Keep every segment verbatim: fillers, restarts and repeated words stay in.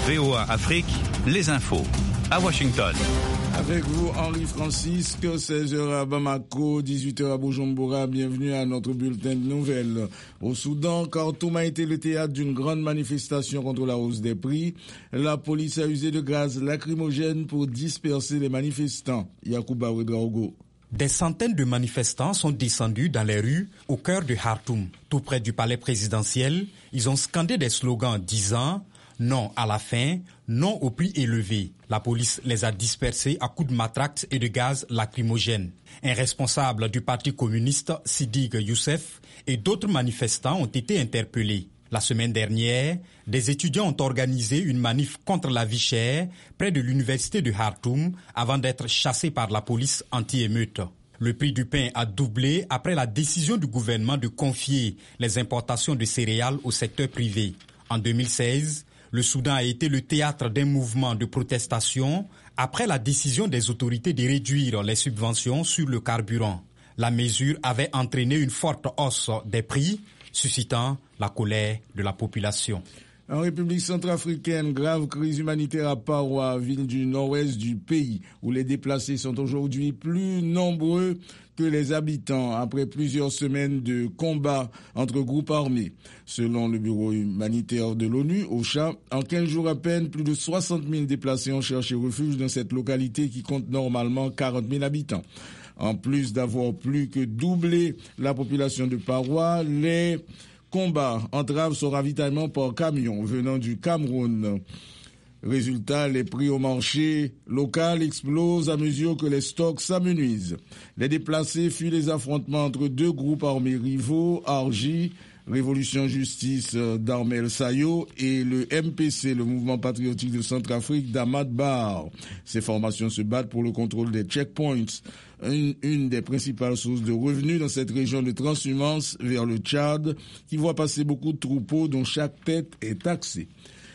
V O A Afrique, les infos. À Washington. Avec vous, Henri Francisque, seize heures à Bamako, dix-huit heures à Bujumbura. Bienvenue à notre bulletin de nouvelles. Au Soudan, Khartoum a été le théâtre d'une grande manifestation contre la hausse des prix. La police a usé de gaz lacrymogène pour disperser les manifestants. Yacouba Ouedraogo. Des centaines de manifestants sont descendus dans les rues au cœur de Khartoum. Tout près du palais présidentiel, ils ont scandé des slogans disant « Non à la faim, non au prix élevé ». La police les a dispersés à coups de matraque et de gaz lacrymogène. Un responsable du parti communiste, Sidig Youssef, et d'autres manifestants ont été interpellés. La semaine dernière, des étudiants ont organisé une manif contre la vie chère près de l'université de Khartoum avant d'être chassés par la police anti-émeute. Le prix du pain a doublé après la décision du gouvernement de confier les importations de céréales au secteur privé. En deux mille seize, le Soudan a été le théâtre d'un mouvement de protestation après la décision des autorités de réduire les subventions sur le carburant. La mesure avait entraîné une forte hausse des prix, suscitant la colère de la population. En République centrafricaine, grave crise humanitaire à Paroa, ville du nord-ouest du pays, où les déplacés sont aujourd'hui plus nombreux que les habitants après plusieurs semaines de combats entre groupes armés. Selon le bureau humanitaire de l'ONU, OCHA, en quinze jours à peine, plus de soixante mille déplacés ont cherché refuge dans cette localité qui compte normalement quarante mille habitants. En plus d'avoir plus que doublé la population de Paroa, les combats entravent son ravitaillement par camion venant du Cameroun. Résultat, les prix au marché local explosent à mesure que les stocks s'amenuisent. Les déplacés fuient les affrontements entre deux groupes armés rivaux, R J, Révolution Justice d'Armel Sayo, et le M P C, le mouvement patriotique de Centrafrique d'Ahmad Bar. Ces formations se battent pour le contrôle des checkpoints, une, une des principales sources de revenus dans cette région de transhumance vers le Tchad, qui voit passer beaucoup de troupeaux dont chaque tête est taxée.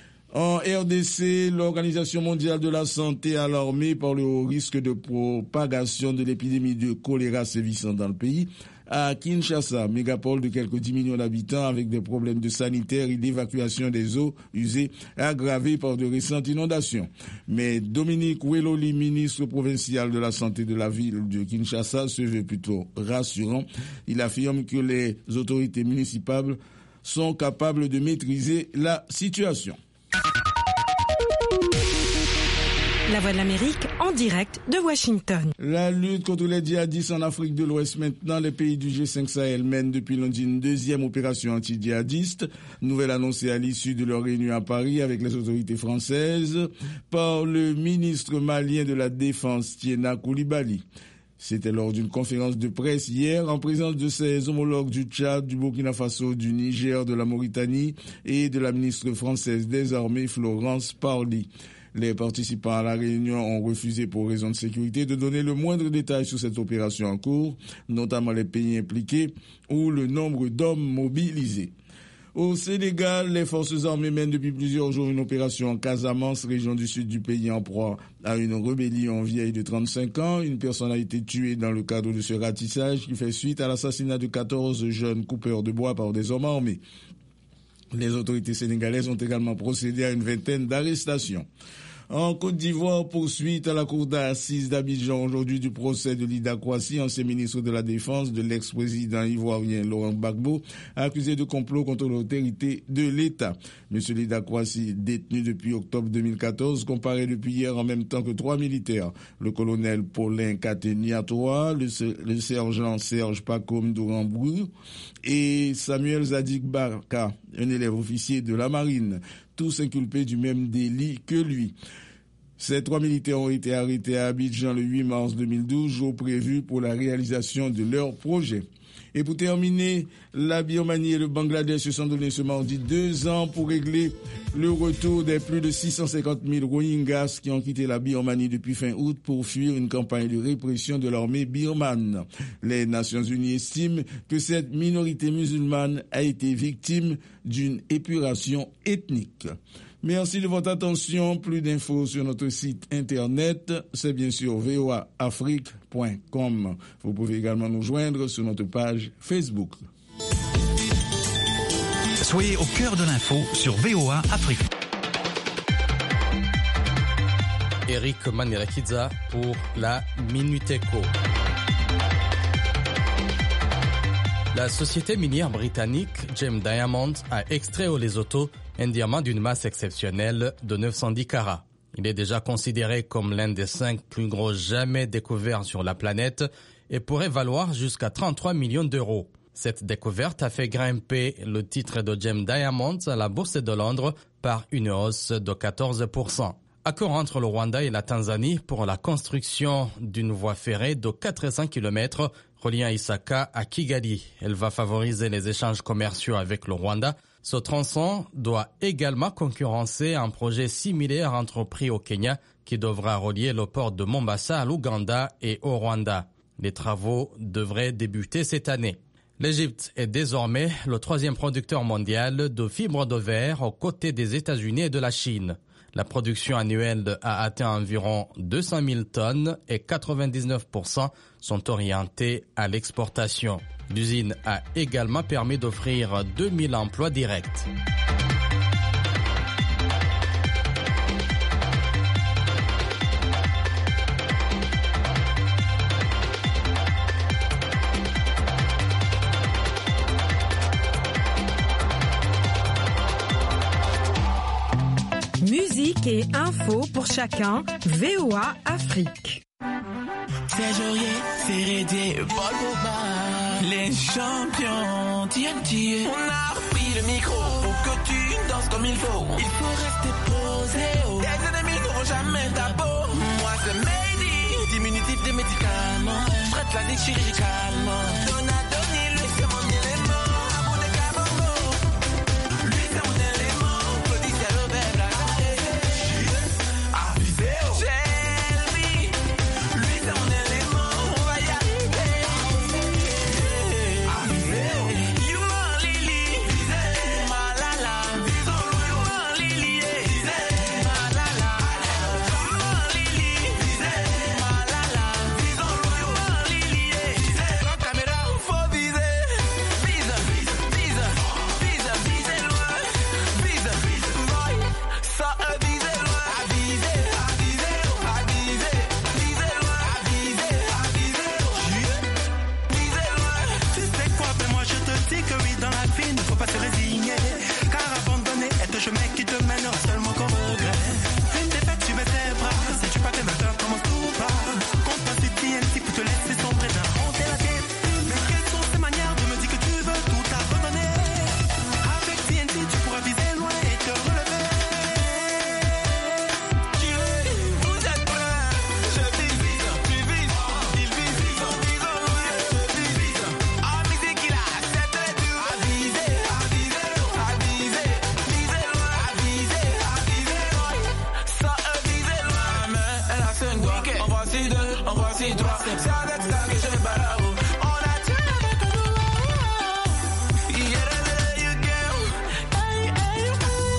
En R D C, l'Organisation mondiale de la santé alarmée par le haut risque de propagation de l'épidémie de choléra sévissant dans le pays. À Kinshasa, mégapole de quelques dix millions d'habitants avec des problèmes de sanitaire et d'évacuation des eaux usées aggravés par de récentes inondations. Mais Dominique Weloli, ministre provincial de la santé de la ville de Kinshasa, se veut plutôt rassurant. Il affirme que les autorités municipales sont capables de maîtriser la situation. La Voix de l'Amérique en direct de Washington. La lutte contre les djihadistes en Afrique de l'Ouest maintenant, les pays du G cinq Sahel mènent depuis lundi une deuxième opération anti-djihadiste, nouvelle annoncée à l'issue de leur réunion à Paris avec les autorités françaises par le ministre malien de la Défense, Tiena Koulibaly. C'était lors d'une conférence de presse hier en présence de ses homologues du Tchad, du Burkina Faso, du Niger, de la Mauritanie et de la ministre française des Armées, Florence Parly. Les participants à la réunion ont refusé pour raison de sécurité de donner le moindre détail sur cette opération en cours, notamment les pays impliqués ou le nombre d'hommes mobilisés. Au Sénégal, les forces armées mènent depuis plusieurs jours une opération en Casamance, région du sud du pays en proie à une rébellion vieille de trente-cinq ans. Une personne a été tuée dans le cadre de ce ratissage qui fait suite à l'assassinat de quatorze jeunes coupeurs de bois par des hommes armés. Les autorités sénégalaises ont également procédé à une vingtaine d'arrestations. En Côte d'Ivoire, poursuite à la cour d'assises d'Abidjan aujourd'hui du procès de Lida Kouassi, ancien ministre de la Défense de l'ex-président ivoirien Laurent Gbagbo, accusé de complot contre l'autorité de l'État. Monsieur Lida Kouassi, détenu depuis octobre deux mille quatorze, comparaît depuis hier en même temps que trois militaires. Le colonel Paulin Kateniatoa, le, le sergent Serge Pacom Dourambrou et Samuel Zadig Barka, un élève officier de la marine, tous inculpés du même délit que lui. Ces trois militaires ont été arrêtés à Abidjan le huit mars deux mille douze, jour prévu pour la réalisation de leur projet. Et pour terminer, la Birmanie et le Bangladesh se sont donné ce mardi deux ans pour régler le retour des plus de six cent cinquante mille Rohingyas qui ont quitté la Birmanie depuis fin août pour fuir une campagne de répression de l'armée birmane. Les Nations Unies estiment que cette minorité musulmane a été victime d'une épuration ethnique. Merci de votre attention. Plus d'infos sur notre site internet, c'est bien sûr v o a afrique point com. Vous pouvez également nous joindre sur notre page Facebook. Soyez au cœur de l'info sur V O A Afrique. Eric Manirakidza pour la Minute Éco. La société minière britannique Gem Diamonds a extrait au Lesotho un diamant d'une masse exceptionnelle de neuf cent dix carats. Il est déjà considéré comme l'un des cinq plus gros jamais découverts sur la planète et pourrait valoir jusqu'à trente-trois millions d'euros. Cette découverte a fait grimper le titre de Gem Diamonds à la bourse de Londres par une hausse de quatorze pour cent. Accord entre le Rwanda et la Tanzanie pour la construction d'une voie ferrée de quatre cents kilomètres reliant Isaka à Kigali. Elle va favoriser les échanges commerciaux avec le Rwanda. Ce tronçon doit également concurrencer un projet similaire entrepris au Kenya qui devra relier le port de Mombasa à l'Ouganda et au Rwanda. Les travaux devraient débuter cette année. L'Égypte est désormais le troisième producteur mondial de fibres de verre aux côtés des États-Unis et de la Chine. La production annuelle a atteint environ deux cent mille tonnes et quatre-vingt-dix-neuf pour cent sont orientés à l'exportation. L'usine a également permis d'offrir deux mille emplois directs. Musique et info pour chacun, V O A Afrique. Sergerier, Ferredier, Paul Boba, les champions, T N T. On a repris le micro pour que tu danses comme il faut. Il faut rester posé. Oh. Tes ennemis n'auront jamais ta peau. Moi c'est Mehdi, diminutif des médicaments. Je traite la vie chirurgicalement. Donadoni, lui c'est mon élément. Amour de Kabongo, lui c'est mon élément. Claudie c'est Robert Blacardé. Avisé, oh. Shelby, lui c'est mon élément. On va y arriver. Avisé, oh. You want Lily, Malala. You want Lily, Malala. You want Lily, Malala. You want Lily, la caméra, faut viser. Vise, vise, vise, vise, vise loin. Vise, boy, ça a visé loin. A viser, a viser, a viser. Viser loin, a viser, a viser. Viser loin. Tu sais quoi, ben moi je te dis que oui, dans la vie, ne faut pas se résigner. Car abandonner est un chemin qui te mènera seulement qu'au regret. Une défaite, tu mets tes bras. Si tu pas tes vainqueurs, commence tout pas. Compte pas sur T N T pour te laisser sombrer dans honte et la tête. Mais quelles sont ces manières de me dire que tu veux tout abandonner? Avec T N T, tu pourras viser loin et te relever. Tu veux, vous êtes plein. Je vise, tu vises, il vise, ils visent loin. Je vise, en musique il a accepté tout. A viser, a viser, a viser, viser loin. A viser, a viser loin. Ça a visé loin. Mais elle a cinq doigts. En voici deux, en voici trois. C'est avec ça que je barre. On a tué avec le doigt. Yeah, you girl. Hey, hey,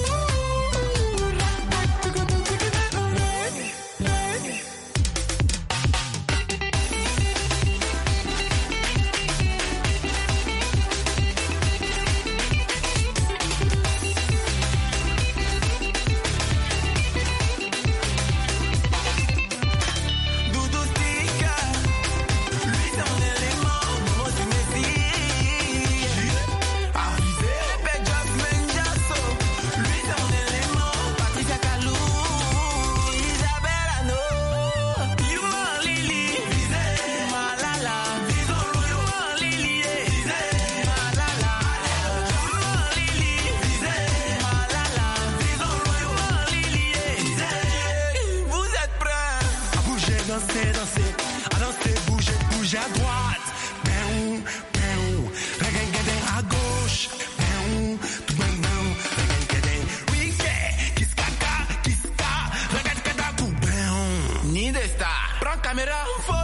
Doudou Stika, lui c'est mon élément, moi tu m'essayes. Avisé, Big Job Menjasso, lui c'est mon élément, Patricia Kalou, Isabelle Ano. You want Lily, Malala. You want Lily, Malala. You want Lily, Malala. You want Lily, vous êtes prêts? À bouger, danser, danser. À danser, bouger, bouger à droite. Béou, béou. Regain-gadin à gauche. Béou, tout béou, béou. Regain-gadin. Oui, yeah. Kiskaka, kiska. Regain-gadin, tout béou. Ni de star. Prends caméra, faut